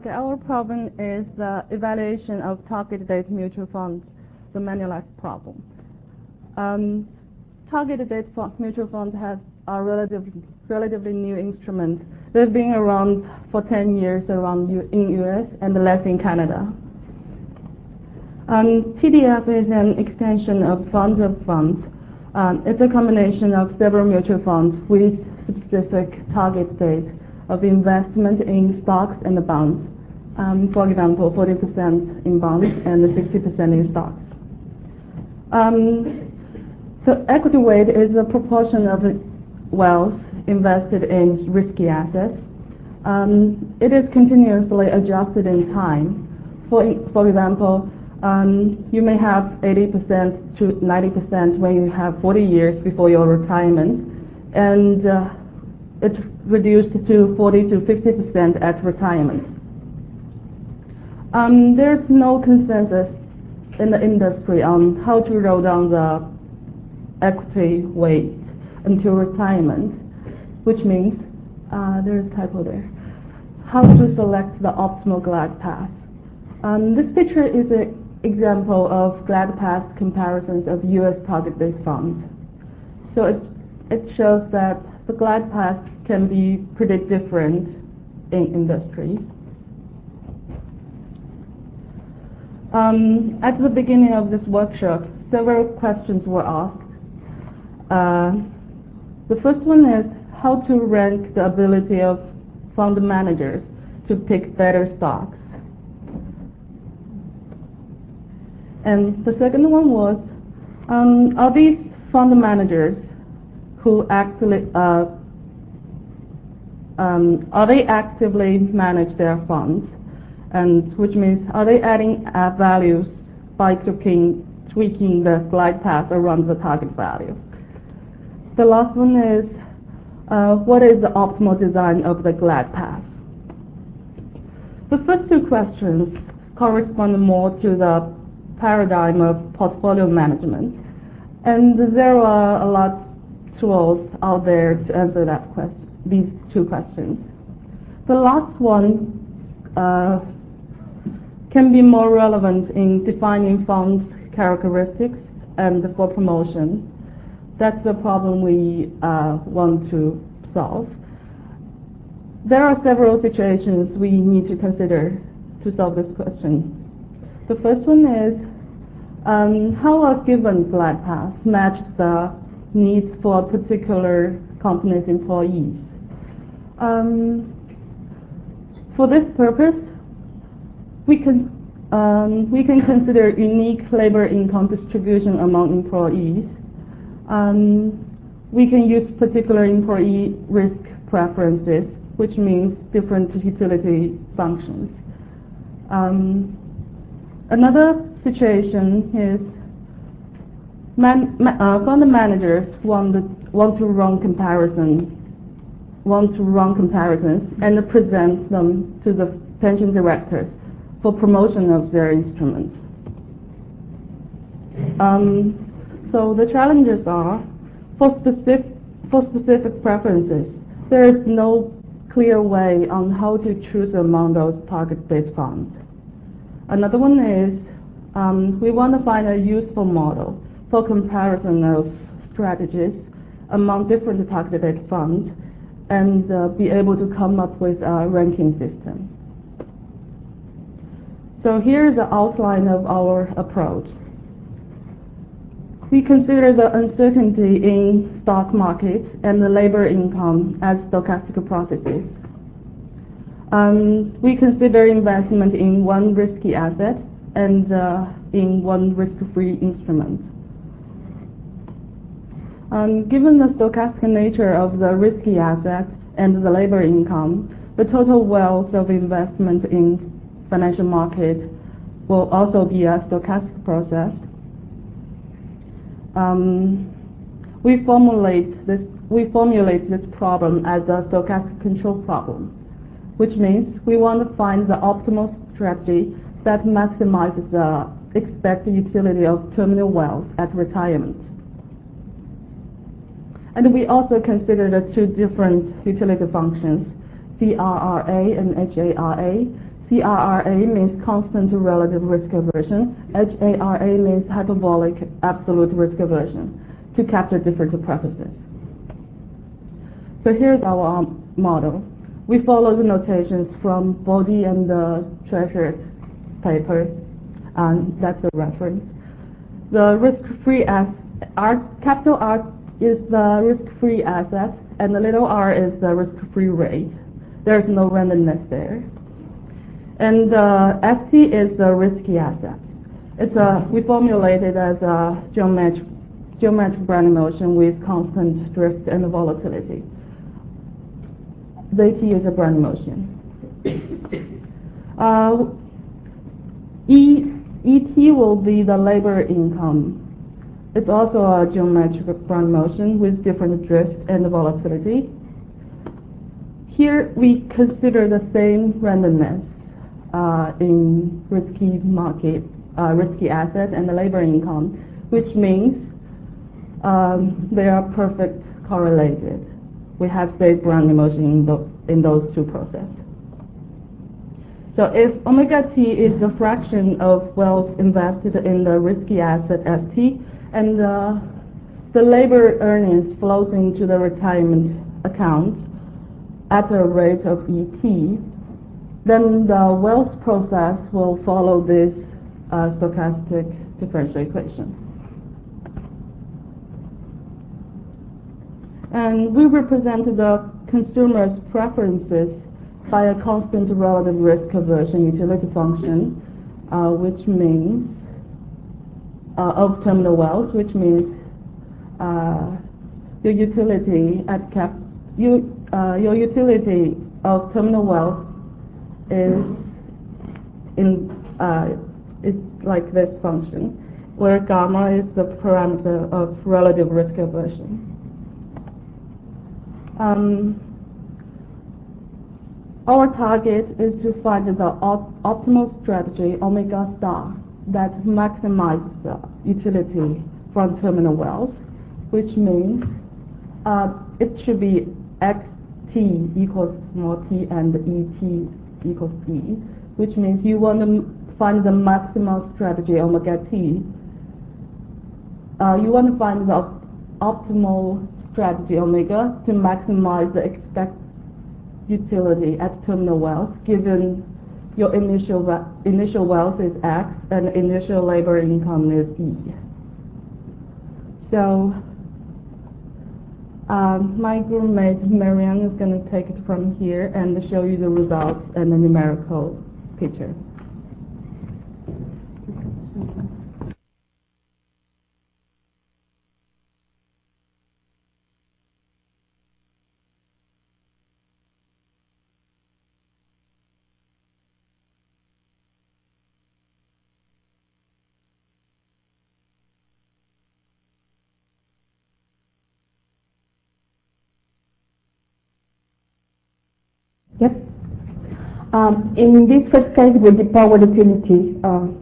Okay, our problem is the evaluation of target date mutual funds, the Manulife problem. Target date mutual funds are relatively new instrument. They've been around for 10 years in US and less in Canada. TDF is an extension of funds of funds. It's a combination of several mutual funds with specific target date of investment in stocks and bonds. For example, 40% in bonds and 60% in stocks. So equity weight is a proportion of wealth invested in risky assets. It is continuously adjusted in time. For example, you may have 80% to 90% when you have 40 years before your retirement, and it's reduced to 40 to 50% at retirement. There's no consensus in the industry on how to roll down the equity weight until retirement, which means there's a typo there. How to select the optimal glide path. This picture is an example of glide path comparisons of U.S. target date funds. So it shows that the glide path can be pretty different in industries. At the beginning of this workshop, several questions were asked. The first one is how to rank the ability of fund managers to pick better stocks. And the second one was, are these fund managers who actually are they actively manage their funds, and which means are they adding values by tweaking the glide path around the target value. The last one is what is the optimal design of the glide path. The first two questions correspond more to the paradigm of portfolio management, and there are a lot of tools out there to answer these two questions. The last one can be more relevant in defining funds characteristics and for promotion. That's the problem we want to solve. There are several situations we need to consider to solve this question. The first one is how a given glide path matches the needs for a particular company's employees. For this purpose, we can consider unique labor income distribution among employees. We can use particular employee risk preferences, which means different utility functions. Another situation is fund managers want to run comparisons and present them to the pension directors for promotion of their instruments. So the challenges are, for specific preferences, there is no clear way on how to choose among those target date funds. Another one is we want to find a useful model for comparison of strategies among different target date funds and be able to come up with a ranking system. So here is the outline of our approach. We consider the uncertainty in stock markets and the labor income as stochastic processes. We consider investment in one risky asset and in one risk-free instrument. Given the stochastic nature of the risky asset and the labor income, the total wealth of investment in financial market will also be a stochastic process. We formulate this problem as a stochastic control problem, which means we want to find the optimal strategy that maximizes the expected utility of terminal wealth at retirement. And we also consider the two different utility functions, CRRA and HARA. CRRA means constant relative risk aversion. HARA means hyperbolic absolute risk aversion to capture different preferences. So here's our model. We follow the notations from Bode and the Treasurer paper, and that's the reference. The risk-free capital R is the risk-free asset, and the little r is the risk-free rate. There's no randomness there. And ST is the risky asset. We formulate it as a geometric Brownian motion with constant drift and volatility. ZT is a Brownian motion. ET will be the labor income. It's also a geometric Brownian motion with different drift and volatility. Here we consider the same randomness in risky market, risky asset and the labor income, which means they are perfect correlated. We have safe Brownian motion in those two processes. So if omega t is a fraction of wealth invested in the risky asset ST, and the labor earnings flows into the retirement account at a rate of ET, then the wealth process will follow this stochastic differential equation. And we represent the consumer's preferences by a constant relative risk aversion utility function, which means of terminal wealth, which means your utility of terminal wealth is like this function, where gamma is the parameter of relative risk aversion. Our target is to find the optimal strategy, omega star, that maximizes the utility from terminal wealth, which means it should be xt equals small t and et equals e, which means you want to find the maximal strategy, omega t. You want to find the optimal strategy, omega, to maximize the expected utility at terminal wealth, given your initial wealth is X and initial labor income is E. So my groupmate Marianne is going to take it from here and show you the results and the numerical picture. Yep. In this first case with the power utility,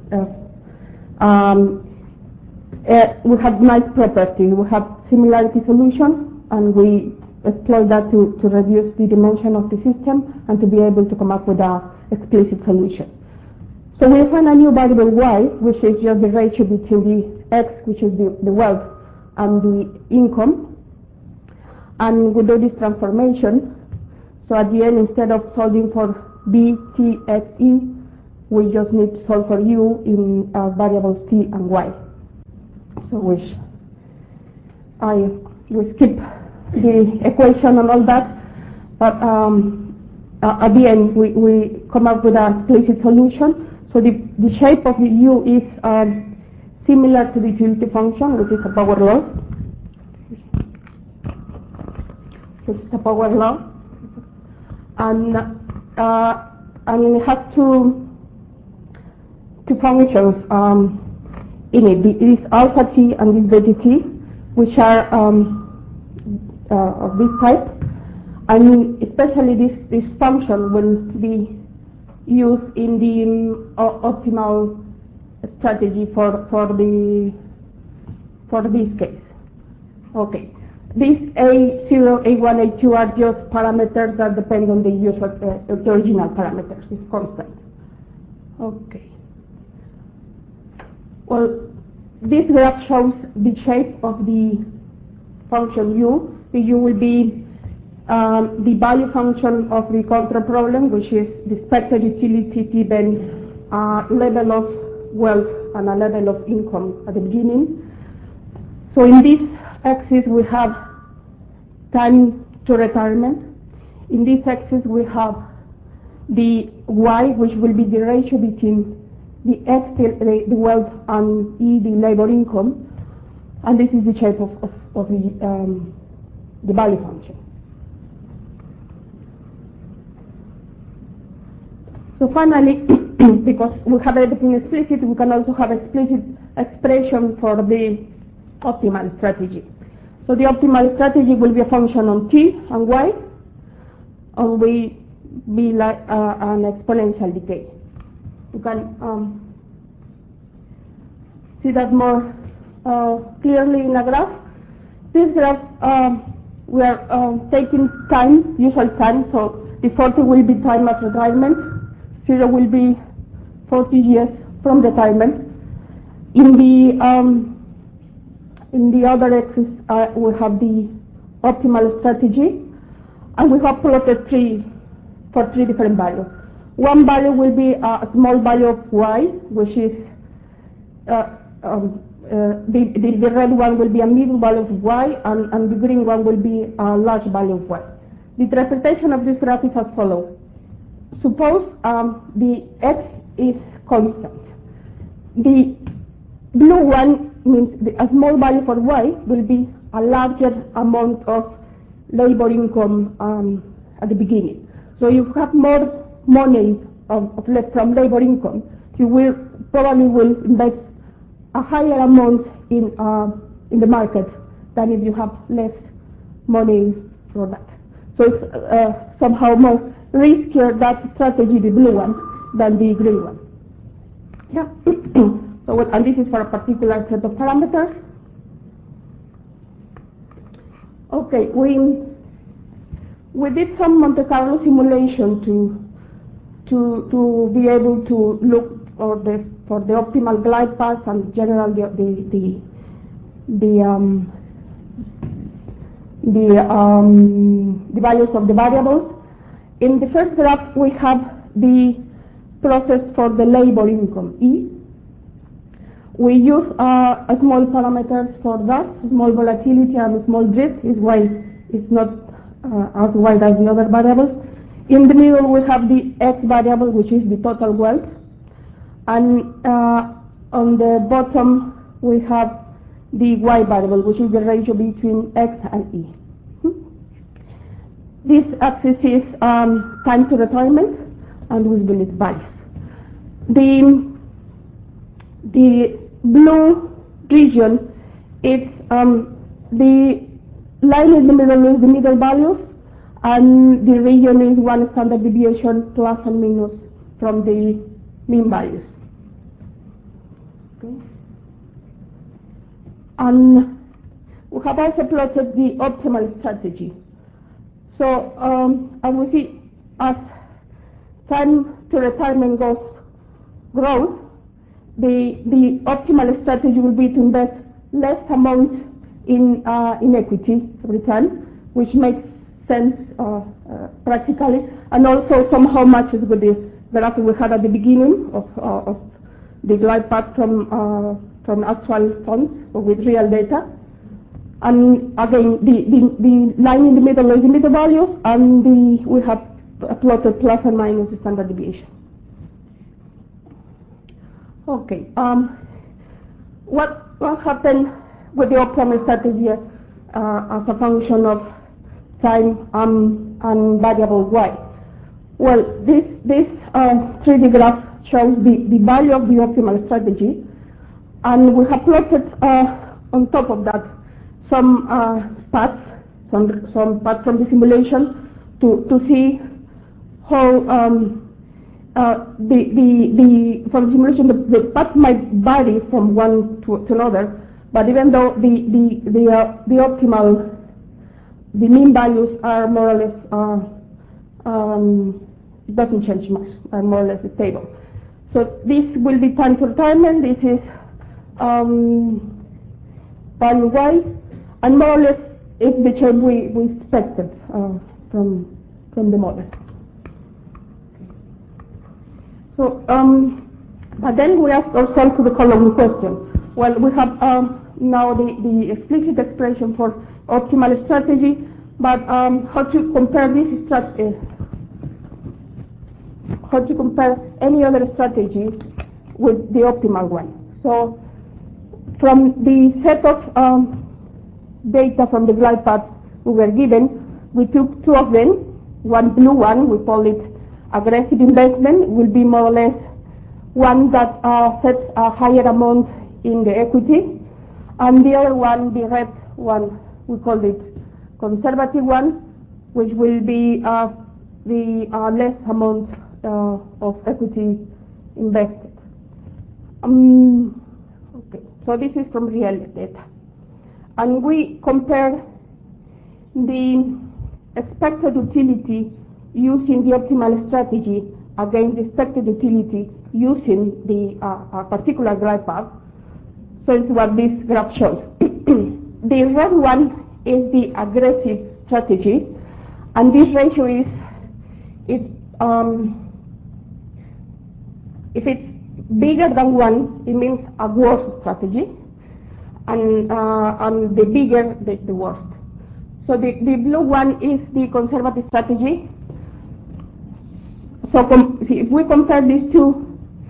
we have nice property. We have similarity solution, and we exploit that to reduce the dimension of the system and to be able to come up with an explicit solution. So we find a new variable y, which is just the ratio between the x, which is the wealth, and the income. And we do this transformation. So at the end, instead of solving for b, t, x, e, we just need to solve for u in variables t and y. So we skip the equation and all that, but at the end we come up with a explicit solution. So the shape of the u is similar to the utility function, which is a power law. This is a power law. And it has two functions in it. It is alpha t and this beta t, which are of this type. And especially this function will be used in the optimal strategy for this case. Okay. These A0, A1, A2 are just parameters that depend on the usual, the original parameters, it's constant. Okay. Well, this graph shows the shape of the function u. The u will be the value function of the control problem, which is the expected utility given a level of wealth and a level of income at the beginning. So in this axis we have time to retirement. In this axis we have the y, which will be the ratio between the x, the wealth, and e, the labor income, and this is the shape of the value function. So finally, because we have everything explicit, we can also have explicit expression for the optimal strategy. So the optimal strategy will be a function on t and y, and will be like an exponential decay. You can see that more clearly in a graph. This graph, we are taking time, usual time, so the 40 will be time at retirement, 0 will be 40 years from retirement. In the other axis, we have the optimal strategy, and we have plotted for three different values. One value will be a small value of y, which is the red one will be a middle value of y, and the green one will be a large value of y. The interpretation of this graph is as follows. Suppose the x is constant. The blue one means a small value for y will be a larger amount of labor income at the beginning. So you have more money left from labor income. You will probably invest a higher amount in the market than if you have less money for that. So it's somehow more riskier, that strategy, the blue one, than the green one. Yeah. So and this is for a particular set of parameters. Okay, we did some Monte Carlo simulation to be able to look for the optimal glide path and general the values of the variables. In the first graph, we have the process for the labor income, E. We use a small parameters for that, small volatility and small drift, is why it's not as wide as the other variables. In the middle, we have the X variable, which is the total wealth. And on the bottom, we have the Y variable, which is the ratio between X and E. This axis is time to retirement, and we will its values. The blue region, it's the line in the middle is the middle values, and the region is one standard deviation plus and minus from the mean values. Okay. And we have also plotted the optimal strategy. So as we see, as time to retirement grows, the optimal strategy will be to invest less amount in equity every time, which makes sense practically, and also somehow matches with the graph we had at the beginning of the glide path from actual funds or with real data. And again, the line in the middle is the middle values, and we have plotted plus and minus the standard deviation. Okay. What happened with the optimal strategy as a function of time and variable y? Well, this 3D graph shows the value of the optimal strategy, and we have plotted on top of that some paths, some paths from the simulation to see how from the simulation the path might vary from one to another, but even though the optimal, the mean values are more or less doesn't change much, are more or less stable. So this will be time to retirement. This is value-wise, and more or less it's the change we expected from the model. So, but then we ask ourselves the following question. Well, we have now the explicit expression for optimal strategy, but how to compare this strategy? How to compare any other strategy with the optimal one? So, from the set of data from the glide path we were given, we took two of them. One blue one, we call it aggressive investment, will be more or less one that sets a higher amount in the equity, and the other one, the red one, we call it conservative one, which will be the less amount of equity invested. Okay, so this is from real data, and we compare the expected utility using the optimal strategy against the expected utility using the particular glide path. So it's what this graph shows. The red one is the aggressive strategy, and this ratio is if it's bigger than 1, it means a worse strategy, and the bigger the worst. So the blue one is the conservative strategy. So if we compare these two,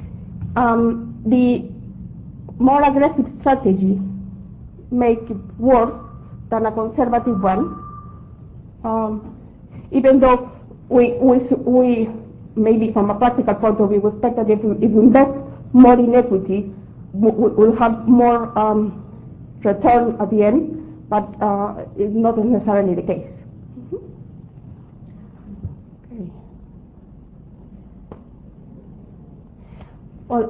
the more aggressive strategy makes it worse than a conservative one, even though we maybe from a practical point of view, we expect that if we invest more in equity, we'll have more return at the end, but it's not necessarily the case. Okay. Well,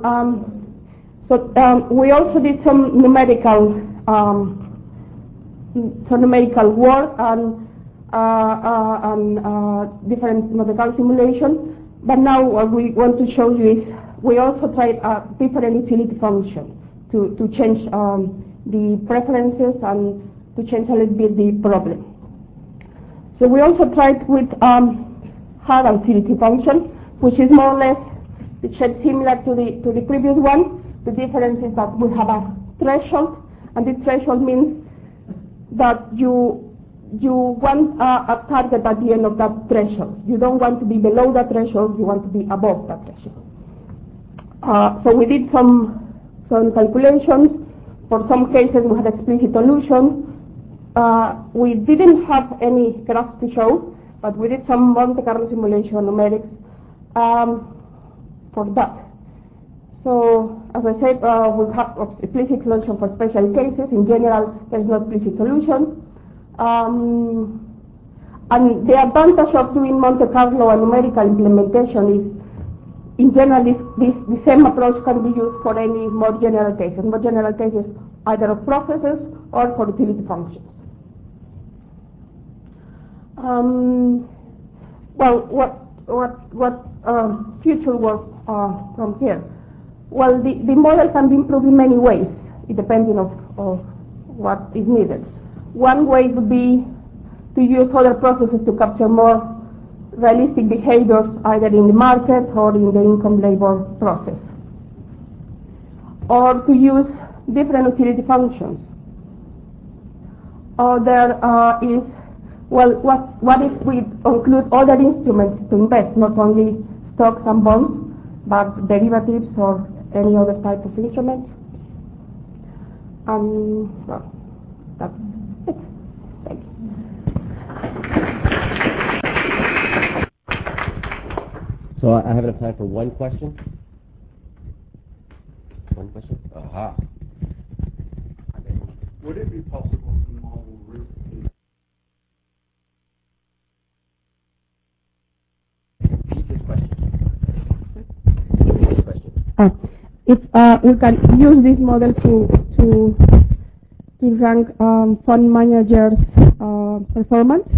we also did some numerical work and different mathematical simulation. But now what we want to show you is we also tried a different utility function to change the preferences and to change a little bit the problem. So we also tried with hard utility function, which is more or less the shape similar to the previous one. The difference is that we have a threshold, and this threshold means that you want a target at the end of that threshold. You don't want to be below that threshold, you want to be above that threshold. So we did some calculations. For some cases we had explicit solution. We didn't have any graphs to show, but we did some Monte Carlo simulation numerics for that. So, as I said, we have explicit solution for special cases. In general, there is no explicit solution. And the advantage of doing Monte Carlo and numerical implementation is, in general, the same approach can be used for any more general cases. More general cases either of processes or for utility functions. Well, what future work from here? Well, the model can be improved in many ways. It depends on what is needed. One way would be to use other processes to capture more realistic behaviors, either in the market or in the income labor process, or to use different utility functions. Or there is, well, what if we include other instruments to invest, not only stocks and bonds, but derivatives or any other type of instrument? Well, that's it. Thank you. So I have enough time for one question. One question? Aha. Would it be possible to model risk? Repeat this question. If we can use this model to rank fund managers' performance.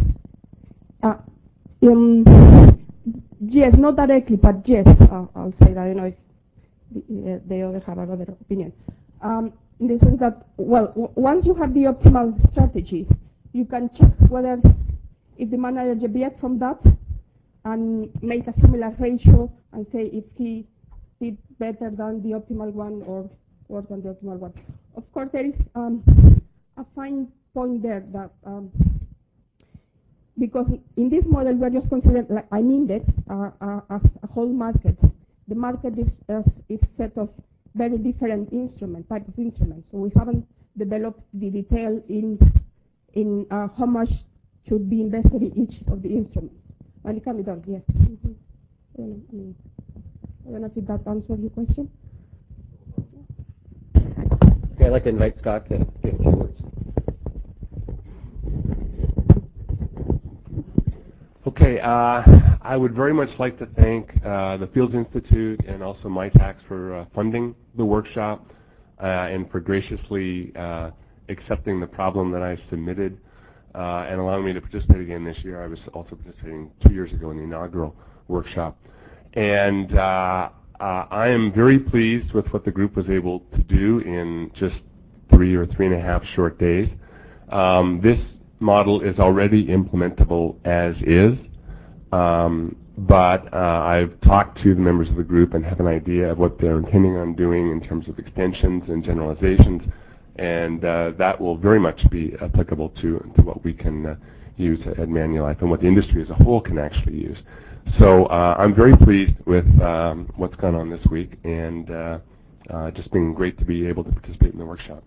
Yes, not directly, but yes, I'll say that. the others have another opinion. In the sense that, well, once you have the optimal strategy, you can check whether if the manager deviates from that and make a similar ratio and say if he did better than the optimal one or worse than the optimal one. Of course, there is a fine point there that because in this model we are just considering like an index, a whole market. The market is set of very different type of instruments. So we haven't developed the detail in how much should be invested in each of the instruments. And it can be done, yes. I don't know if that answers your question. Okay, I'd like to invite Scott to give a few words. Okay, I would very much like to thank the Fields Institute and also MITACS for funding the workshop and for graciously accepting the problem that I submitted and allowing me to participate again this year. I was also participating 2 years ago in the inaugural workshop. And I am very pleased with what the group was able to do in just 3 or 3.5 short days. This model is already implementable as is, but I've talked to the members of the group and have an idea of what they're intending on doing in terms of extensions and generalizations, and that will very much be applicable to what we can use at Manulife and what the industry as a whole can actually use. So I'm very pleased with what's gone on this week, and just been great to be able to participate in the workshop.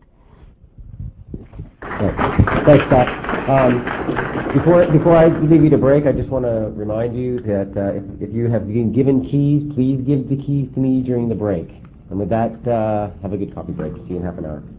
Thanks, Scott. Before I leave you to break, I just want to remind you that if you have been given keys, please give the keys to me during the break. And with that, have a good coffee break. See you in half an hour.